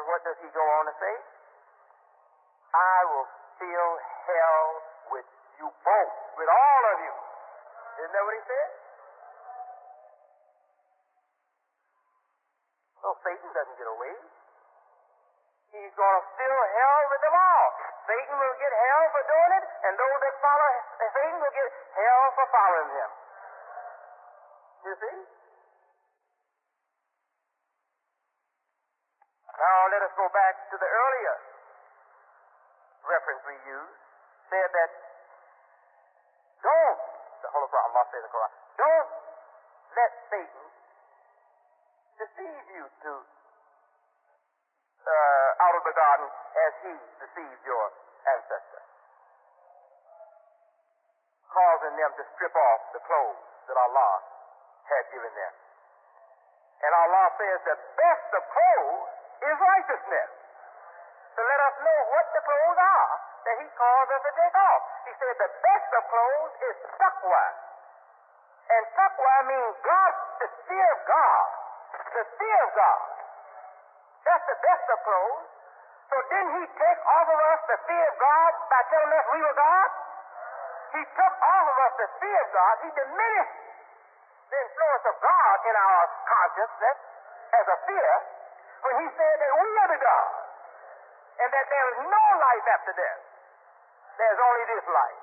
what does he go on to say? I will fill hell with you both, with all of you. Isn't that what he said? So Satan doesn't get away. He's going to fill hell with them all. Satan will get hell for doing it, and those that follow Satan will get hell for following him. You see? Now let us go back to the earlier reference we used. Said that don't, the Holy Prophet Allah said in the Quran, don't let Satan deceive you to out of the garden as he deceived your ancestors, causing them to strip off the clothes that Allah had given them. And Allah says the best of clothes is righteousness. To let us know what the clothes are that he calls us to take off. He said the best of clothes is taqwa. And taqwa means God, the fear of God. The fear of God. That's the best of clothes. So didn't he take off of us the fear of God by telling us we were God? He took off of us the fear of God. He diminished the influence of God in our consciousness as a fear when he said that we are the God and that there is no life after death. There's only this life.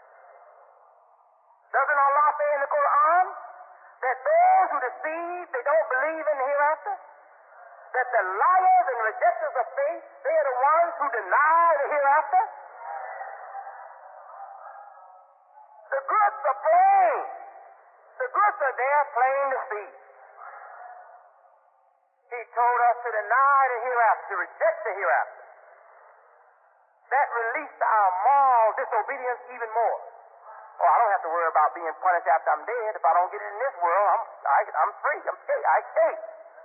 Doesn't Allah say in the Quran that those who deceive, they don't believe in the hereafter? That the liars and rejectors of faith, they are the ones who deny the hereafter? The goods are plain. The goods are there plain to see. He told us to deny the hereafter, to reject the hereafter. That released our moral disobedience even more. Oh, I don't have to worry about being punished after I'm dead. If I don't get it in this world, I'm free. I escape.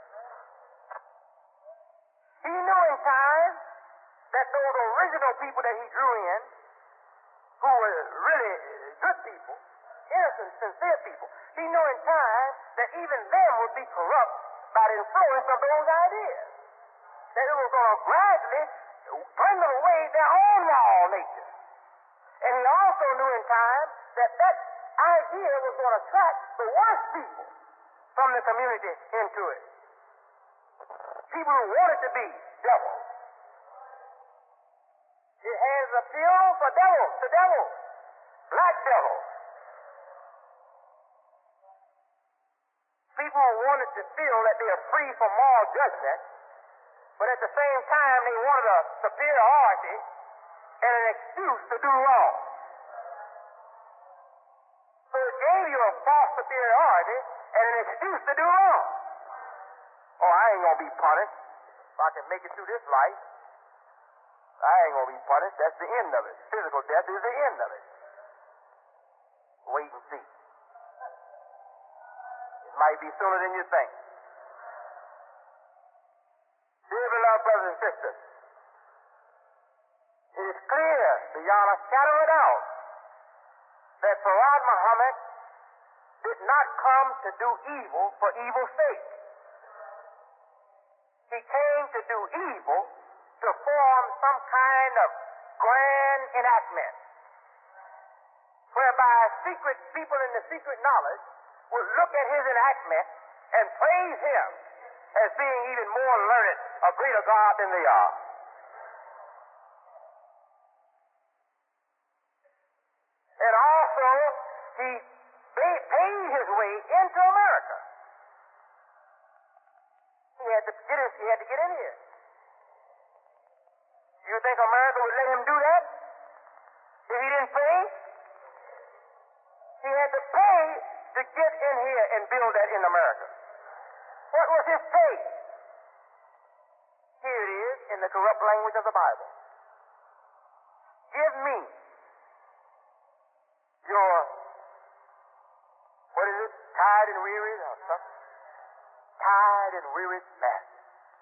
He knew in time that those original people that he drew in, who were really good people, innocent, sincere people, he knew in time that even them would be corrupt by the influence of those ideas. That it was going to gradually dwindle away their own moral nature. And he also knew in time that that idea was going to attract the worst people from the community into it. People who wanted to be devils. It has appeal for devils, to devils, black devils. People who wanted to feel that they are free from moral judgment, but at the same time they wanted a superiority and an excuse to do wrong. So it gave you a false superiority and an excuse to do wrong. Oh, I ain't gonna be punished. If I can make it through this life, I ain't gonna be punished. That's the end of it. Physical death is the end of it. Wait and see. It might be sooner than you think. Dear beloved brothers and sisters, it is clear beyond a shadow of doubt that Farad Muhammad did not come to do evil for evil's sake. He came to do evil to form some kind of grand enactment whereby secret people in the secret knowledge would look at his enactment and praise him as being even more learned, a greater God than they are. And also, he paid his way into America. He had to get in here. You think America would let him do that if he didn't pay? He had to pay to get in here and build that in America. What was his pay? Here it is in the corrupt language of the Bible. Give me your, what is it, tired and weary or something? Tired and wearied master.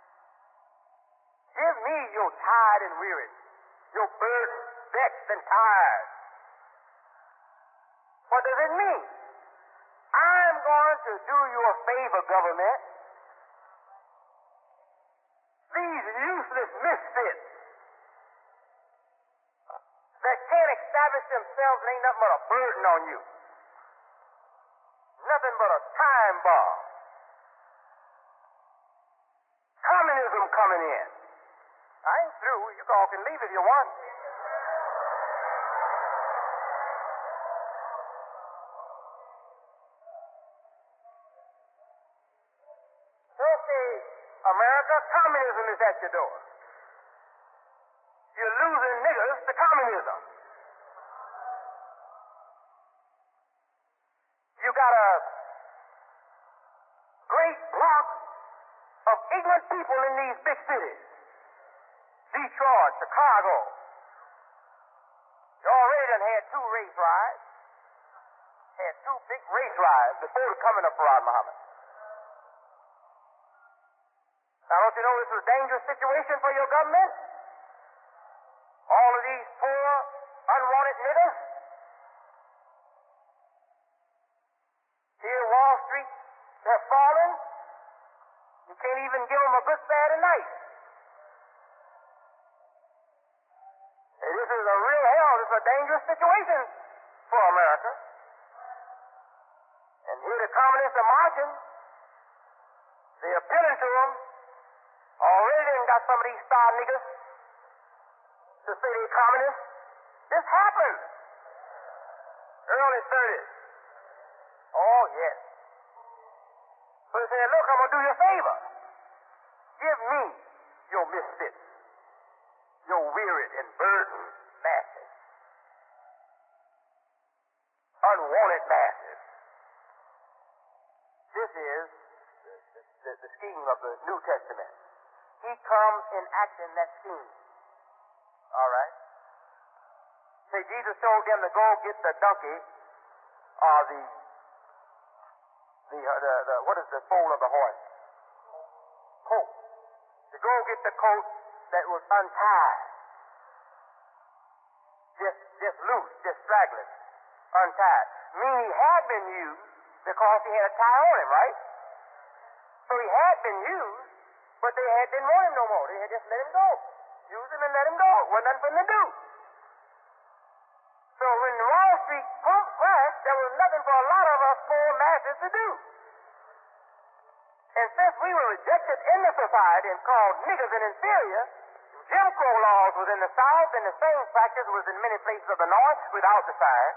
Give me your tired and wearied, your burdened, vexed and tired. What does it mean? I'm going to do you a favor, government. These useless themselves ain't nothing but a burden on you. Nothing but a time bomb. Communism coming in. I ain't through. You all can leave if you want. Okay, America, communism is at your door. You're losing niggers to communism. You got a great block of ignorant people in these big cities. Detroit, Chicago. You already done had 2 race riots. Had 2 big race riots before the coming of Farad Muhammad. Now, don't you know this is a dangerous situation for your government? All of these poor, unwanted niggers. Here, Wall Street, they're falling. You can't even give them a good Saturday night. Hey, this is a real hell. This is a dangerous situation for America. And here the communists are marching. They're appealing to them. Already they got some of these star niggers to say they're communists. This happened. Early 30s. Oh, yes. So they said, look, I'm going to do you a favor. Give me your misfits, your wearied and burdened masses, unwanted masses. This is the scheme of the New Testament. He comes enacting that scheme. All right? Say, Jesus told them to go get the donkey, or what is the foal of the horse? Coat. To go get the coat that was untied. Just loose, just straggling, untied. Meaning he had been used because he had a tie on him, right? So he had been used, but they didn't want him no more. They had just let him go. Use him and let him go. Wasn't nothing for him to do. So when Wall Street pump crashed, there was nothing for a lot of us poor masses to do. And since we were rejected in the society and called niggers and inferior, Jim Crow laws was in the South, and the same practice was in many places of the North without the sign.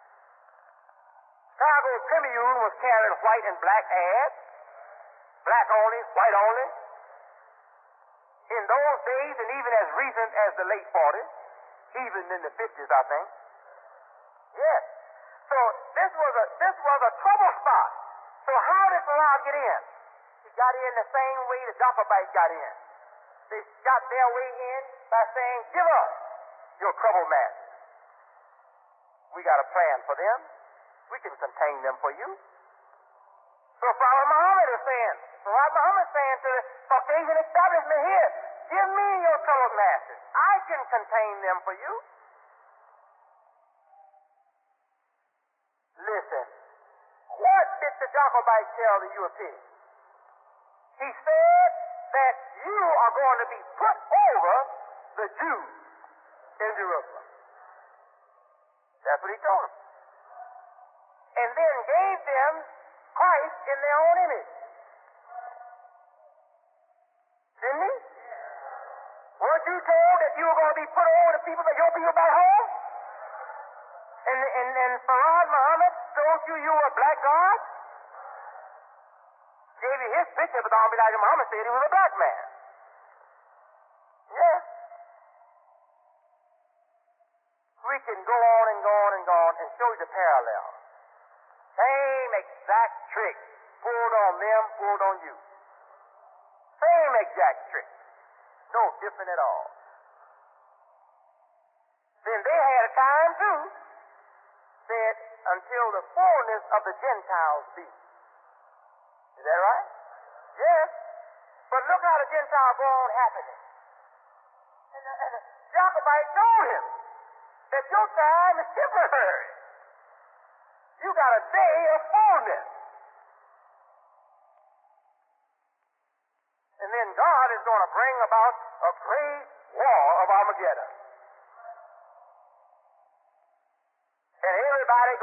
Chicago Tribune was carrying white and black ads. Black only, white only. In those days, and even as recent as the late 40s, even in the 50s, I think. Yes. So this was a trouble spot. So how did Farad get in? He got in the same way the Jacobite got in. They got their way in by saying, give us your troubled masses. We got a plan for them. We can contain them for you. So Farad Muhammad is saying to the Caucasian establishment here, give me your troubled masses. I can contain them for you. Listen, what did the Jacobite tell the Europeans? He said that you are going to be put over the Jews in Jerusalem. That's what he told them. And then gave them Christ in their own image. Didn't he? Weren't you told that you were going to be put over the people, your people back home? And Farad Muhammad told you were a black God? Gave you his picture, but don't be like Muhammad said he was a black man. Yeah. We can go on and go on and go on and show you the parallel. Same exact trick. Pulled on them, pulled on you. Same exact trick. No different at all. Then they had a time too. Said, until the fullness of the Gentiles be. Is that right? Yes. But look how the Gentiles go on happening. And the Jacobite told him that your time is temporary. You got a day of fullness. And then God is going to bring about a great war of Armageddon.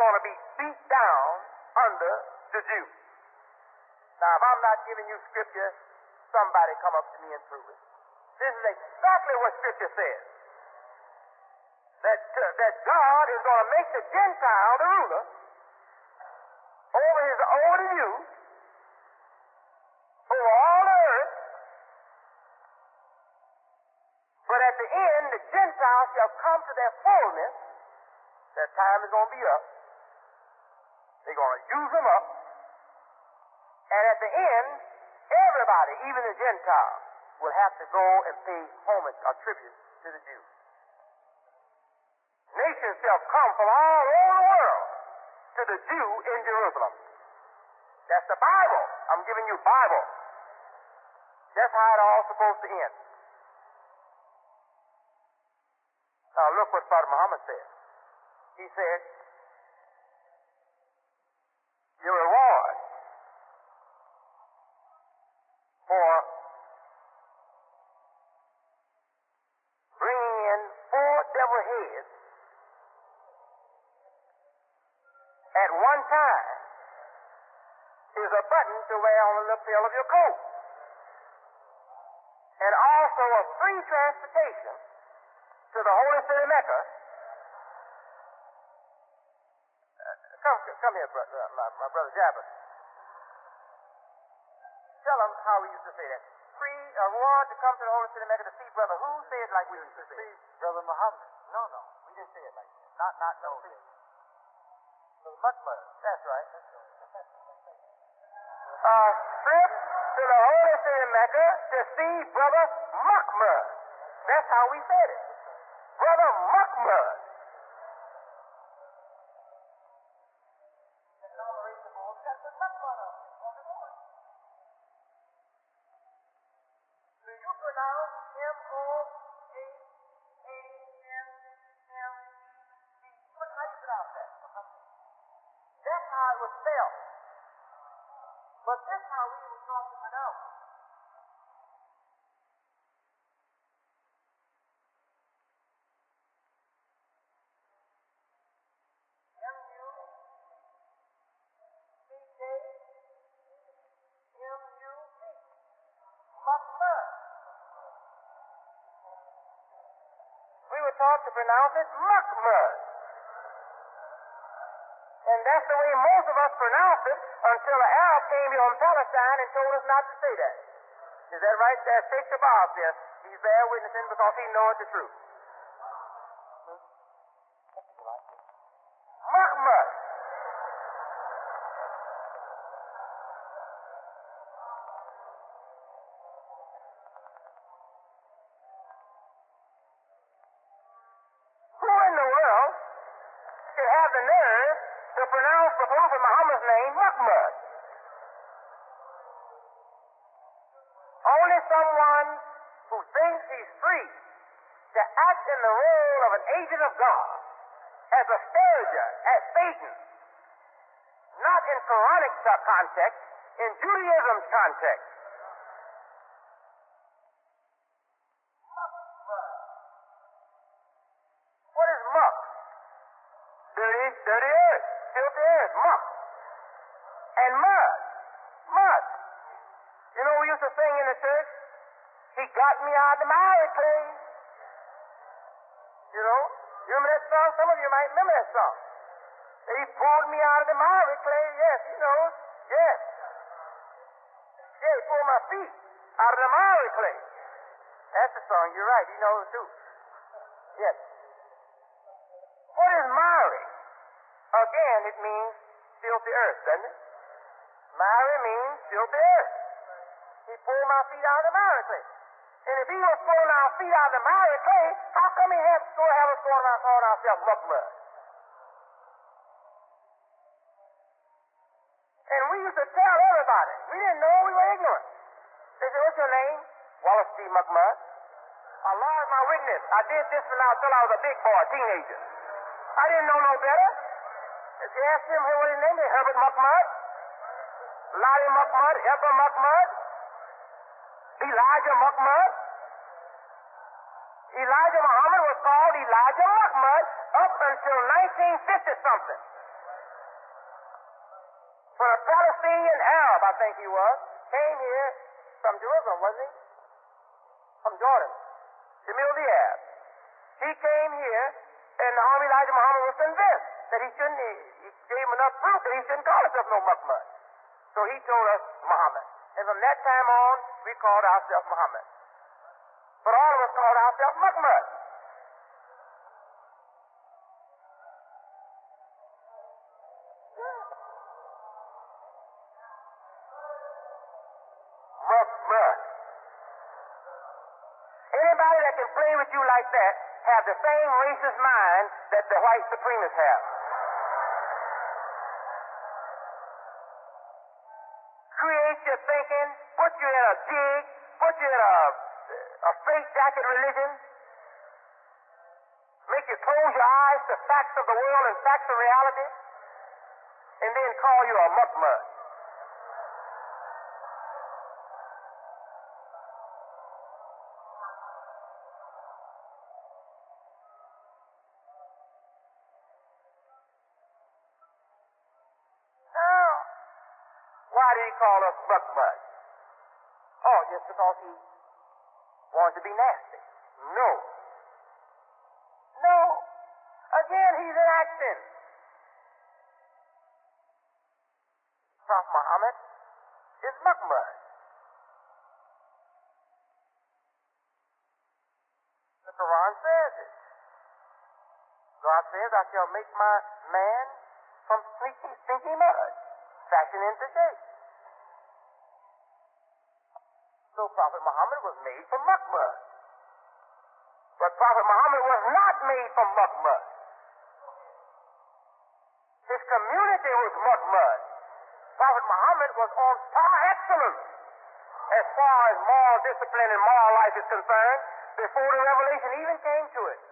going to be beat down under the Jew. Now, if I'm not giving you scripture, somebody come up to me and prove it. This is exactly what scripture says. That God is going to make the Gentile the ruler over the Jews, over all the earth. But at the end, the Gentiles shall come to their fullness. Their time is going to be up. They're going to use them up. And at the end, everybody, even the Gentiles, will have to go and pay homage or tribute to the Jews. Nations shall come from all over the world to the Jew in Jerusalem. That's the Bible. I'm giving you Bible. That's how it all supposed to end. Now look what Prophet Muhammad said. He said, your reward for bringing in 4 devil heads at one time is a button to wear on the lapel of your coat. And also a free transportation to the holy city Mecca. Come here, my brother Jabber. Tell them how we used to say that. Free reward to come to the holy city Mecca to see brother who? Say it like we used to say it. Brother Muhammad. No, we didn't say it like that. Not no. Brother Muhammad. That's right. Trip to the holy city Mecca to see brother Muhammad. That's how we said it. Brother Muhammad. Do you pronounce M-O-H-A-M-M-E-D? How do you pronounce that? That's how it was spelled. But this is how we were taught to pronounce it. M-U-C-K-M-U-C. Muhammad. We were taught to pronounce it Muhammad. And that's the way most of us pronounce it until the Arab came here from Palestine and told us not to say that. Is that right? There's Sheikh Shabazz there. He's there witnessing because he knows the truth. Muhammad. Who in the world should have the nerve to pronounce the Prophet Muhammad's name Muhammad? Only someone who thinks he's free to act in the role of an agent of God, as a scourger, as Satan, not in Quranic context, in Judaism's context. What is muck? Dirty earth, filthy earth, muck. And mud. You know, we used to sing in the church, he got me out of the miry clay. You know, you remember that song? Some of you might remember that song. He pulled me out of the miry clay. Yes, he knows. Yes. Yeah, he pulled my feet out of the miry clay. That's the song. You're right. He knows too. Yes. What is miry? Again, it means filthy earth, doesn't it? Miry means filthy earth. He pulled my feet out of the miry clay. And if he was pulling our feet out of the miry clay, how come he had to have us going around calling ourselves Muhammad? And we used to tell everybody. We didn't know, we were ignorant. They said, what's your name? Wallace T. Muhammad. Allah is my witness. I did this until I was a big boy, a teenager. I didn't know no better. If you asked him what his name is, Herbert Muhammad, Lali Muhammad, Heber Muhammad, Elijah Muhammad. Elijah Muhammad was called Elijah Muhammad up until 1950-something. When a Palestinian Arab, I think he was, came here from Jerusalem, wasn't he? From Jordan. Jamil Diaz. He came here, and the Honorable Elijah Muhammad was convinced that he gave him enough proof that he shouldn't call himself no Muhammad. So he told us Muhammad. And from that time on, we called ourselves Muhammad. But all of us called ourselves Muhammad. Muhammad. Anybody that can play with you like that have the same racist mind that the white supremacists have. Create your thinking, put you in a jig, put you in a straitjacket religion, make you close your eyes to facts of the world and facts of reality, and then call you a muckmud. Why did he call us muckmud? Oh, just because he wanted to be nasty. No. No. Again, he's enacting. Prophet Muhammad is muckmud. The Quran says it. God says, I shall make my man from stinky mud, fashion into shape. So Prophet Muhammad was made from muckmud. But Prophet Muhammad was not made from muckmud. His community was muckmud. Prophet Muhammad was on par excellence as far as moral discipline and moral life is concerned before the revelation even came to it.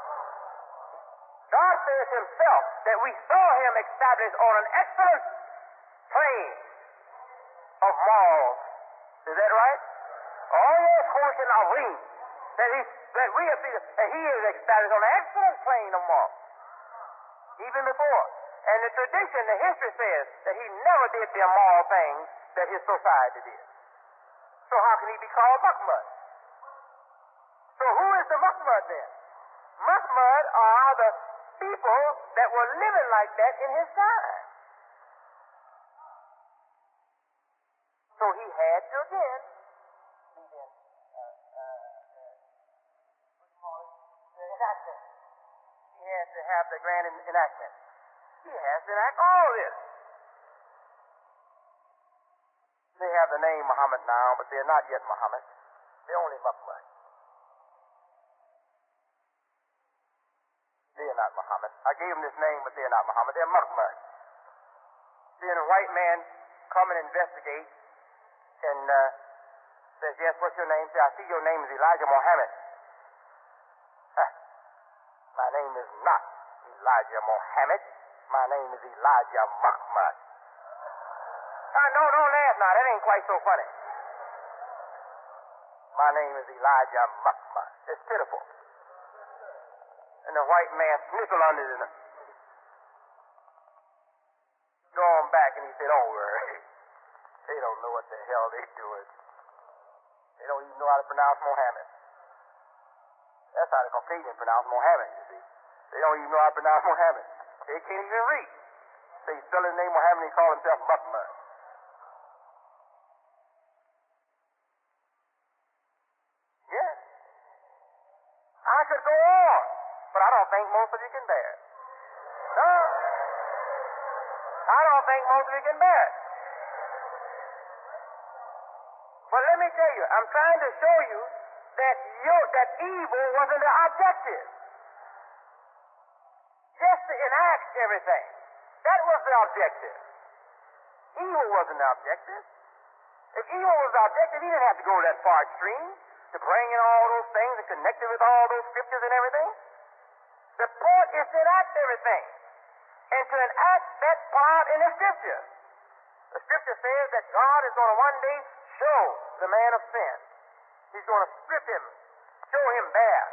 God says himself that we saw him established on an excellent plane of morals. Is that right? All those horses are wings. That we have seen that he is established on an excellent plane of morals. Even before. And the tradition, the history says that he never did the immoral things that his society did. So how can he be called muckmud? So who is the muckmud then? Muckmud are the people that were living like that in his time. So he had to again enactment. He has to have the grand enactment. He has to enact all this. They have the name Muhammad now, but they're not yet Muhammad. They're only Muhammad. They're not Muhammad. I gave them this name, but they're not Muhammad. They're Muhammad. Then a white man come and investigate and says, yes, what's your name? Say, I see your name is Elijah Muhammad. My name is not Elijah Muhammad. My name is Elijah Muhammad. No, don't laugh now. That ain't quite so funny. My name is Elijah Muhammad. It's pitiful. And the white man snickled under it. Going back, and he said, don't worry. They don't know what the hell they're doing. They don't even know how to pronounce Muhammad. That's how the Caucasians pronounce Muhammad, you see. They don't even know how to pronounce Muhammad. They can't even read. They spell his name Muhammad and he call himself Muhammad. Yes. I could go on, but I don't think most of you can bear it. No. I don't think most of you can bear it. But let me tell you, I'm trying to show you that evil wasn't the objective. Just to enact everything. That was the objective. Evil wasn't the objective. If evil was the objective, he didn't have to go that far extreme to bring in all those things and connect it with all those scriptures and everything. The point is to enact everything. And to enact that part in the scripture. The scripture says that God is going to one day show the man of sin. He's going to strip him, show him bare.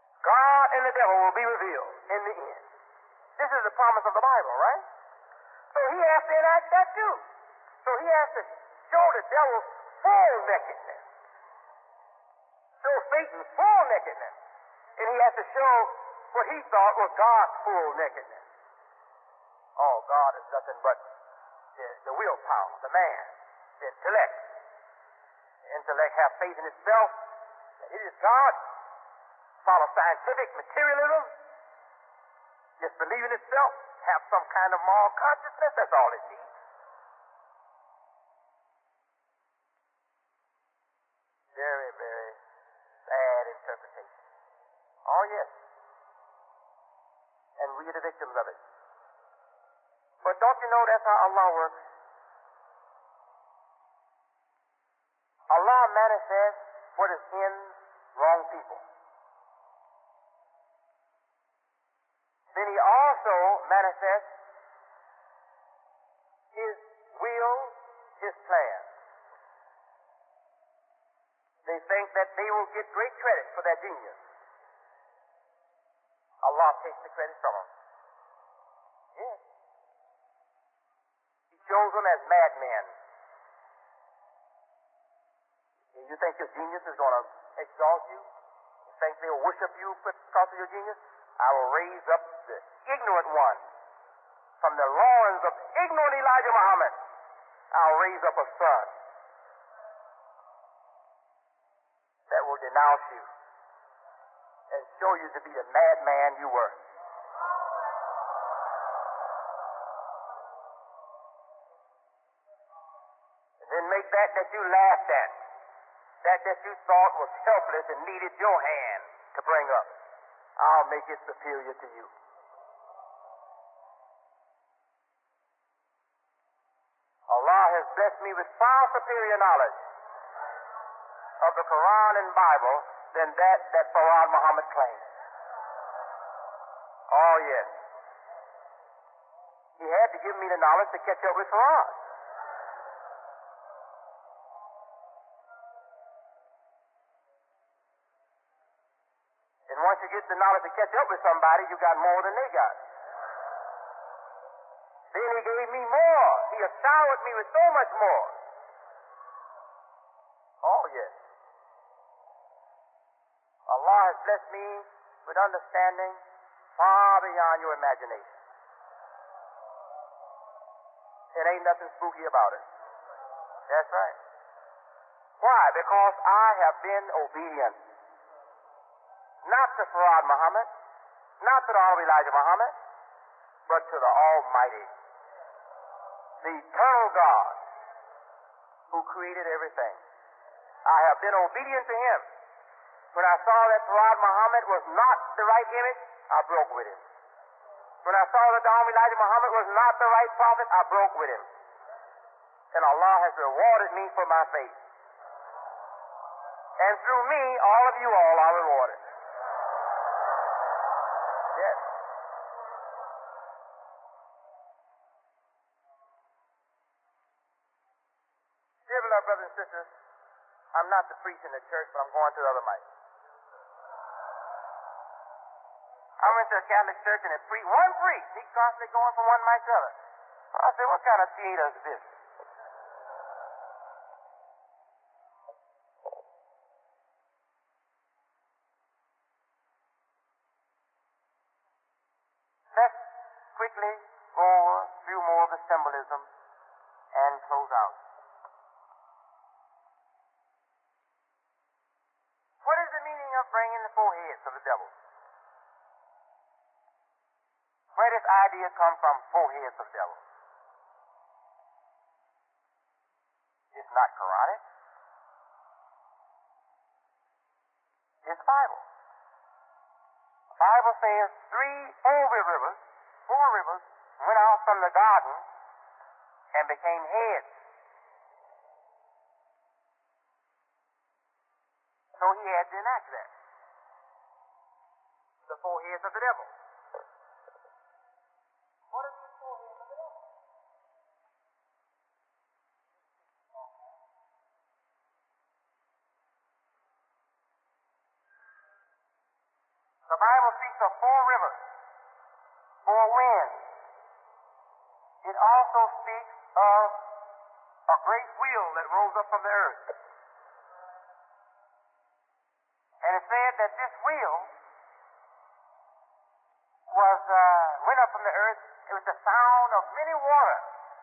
God and the devil will be revealed in the end. This is the promise of the Bible, right? So he has to enact that too. So he has to show the devil full nakedness. Show Satan full nakedness. And he has to show what he thought was God's full nakedness. Oh, God is nothing but the willpower, the man, the intellect. The intellect have faith in itself that it is God. Follow scientific materialism. Just believe in itself. Have some kind of moral consciousness. That's all it needs. Very, very sad interpretation. Oh, yes. And we are the victims of it. But don't you know that's how Allah works? Allah manifests what is in wrong people. Then he also manifests his will, his plan. They think that they will get great credit for their genius. Allah takes the credit from them. Yes. He shows them as madmen. You think your genius is going to exalt you? You think they'll worship you because of your genius? I will raise up the ignorant one from the loins of ignorant Elijah Muhammad. I'll raise up a son that will denounce you and show you to be the madman you were. And then make that you laughed at, that you thought was helpless and needed your hand to bring up, I'll make it superior to you. Allah has blessed me with far superior knowledge of the Quran and Bible than that Farad Muhammad claimed. Oh, yes. He had to give me the knowledge to catch up with Farad. And once you get the knowledge to catch up with somebody, you got more than they got. Then he gave me more. He has showered me with so much more. Oh, yes. Allah has blessed me with understanding far beyond your imagination. It ain't nothing spooky about it. That's right. Why? Because I have been obedient. Not to Farad Muhammad, not to the Honorable Elijah Muhammad, but to the Almighty, the eternal God who created everything. I have been obedient to him. When I saw that Farad Muhammad was not the right image, I broke with him. When I saw that the Honorable Elijah Muhammad was not the right prophet, I broke with him. And Allah has rewarded me for my faith. And through me, all of you all are rewarded. Yes. Dear beloved brothers and sisters, I'm not to preach in the church, but I'm going to the other mic. I went to a Catholic church and one priest, he's constantly going from one mic to the other. I said, what kind of theater is this? Let's quickly go over a few more of the symbolism and close out. What is the meaning of bringing the four heads of the devil? Where does idea come from, four heads of the devil? It's not Quranic. It's Bible. The Bible says four rivers went out from the garden and became heads. So he had to enact that. The four heads of the devil. What are these four heads of the devil? The Bible speaks of four rivers, four winds. it also speaks of a great wheel that rose up from the earth. And it said that this wheel went up from the earth. It was the sound of many waters.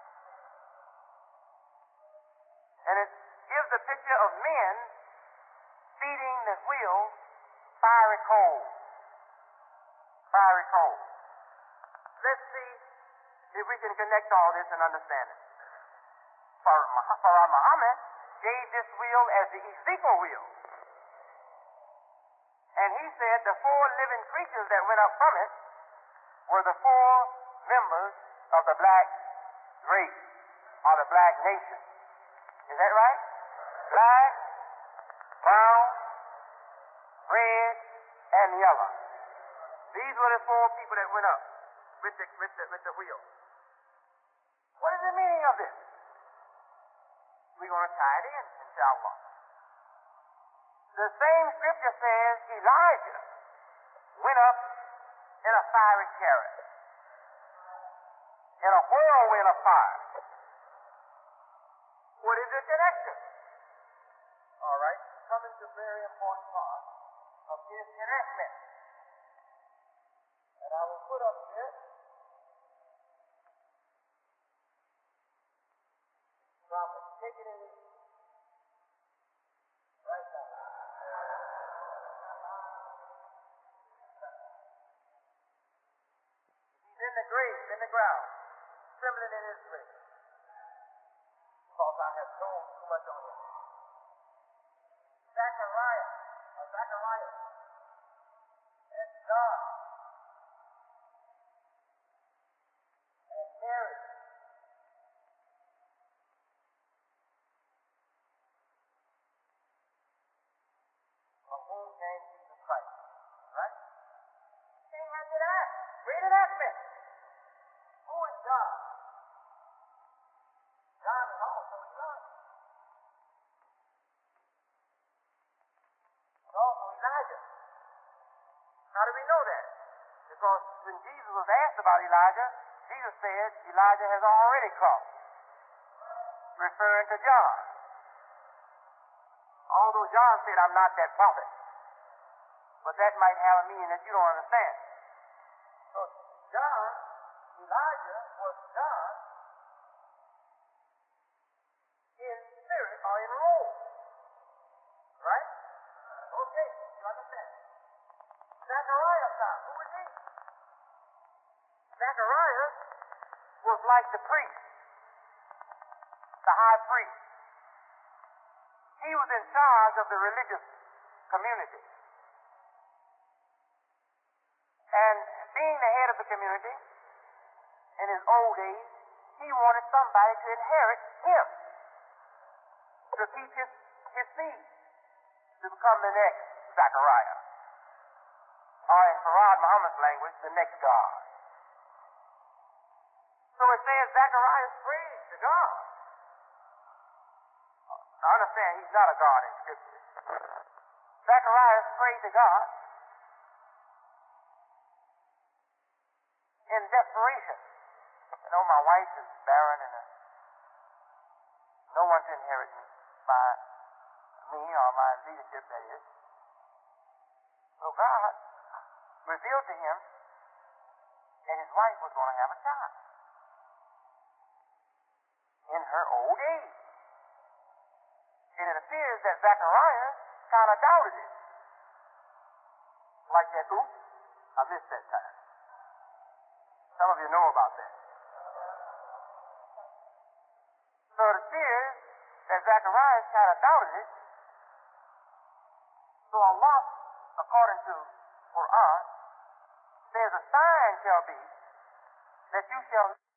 And it gives a picture of men feeding the wheel fiery coals. Fiery coals. Let's see if we can connect all this and understand it. Farad Muhammad gave this wheel as the Ezekiel wheel. And he said the four living creatures that went up from it were the four members of the black race or the black nation. Is that right? Black, brown, red, and yellow. These were the four people that went up with the wheel. What is the meaning of this? We're going to tie it in, inshallah. The same scripture says Elijah went up in a fiery chariot, in a whirlwind of fire. What is the connection? All right, coming to a very important part of his enactment. And I will put up here prophet, take it in right now. He's in the grave, in the ground, trembling in his grave. Because I have told too much on him. Zachariah, and John, and Mary, from whom came Jesus Christ. Right? King had to act. Great enactment. Who is John? John is also Elijah. He's also Elijah. How do we know that? Because when Jesus was asked about Elijah, Jesus said Elijah has already come, referring to John. Although John said, I'm not that prophet. But that might have a meaning that you don't understand. So John, Elijah was John in spirit or in role. Right? Okay, you understand. Zachariah's son, who is he? Zachariah was like the priest, the high priest. He was in charge of the religious community. And being the head of the community, in his old age, he wanted somebody to inherit him, to keep his seed, to become the next Zachariah. Or in Farad Muhammad's language, the next God. So it says Zachariah prayed to God. I understand he's not a God in Scripture. Zachariah prayed to God in desperation. You know, my wife is barren and no one to inherit me or my leadership, that is. So God revealed to him that his wife was going to have a child in her old age. And it appears that Zachariah kind of doubted it. Like that, oops, I missed that time. Some of you know about that. So it appears that Zachariah kind of doubted it. So Allah, according to Quran, says a sign shall be that you shall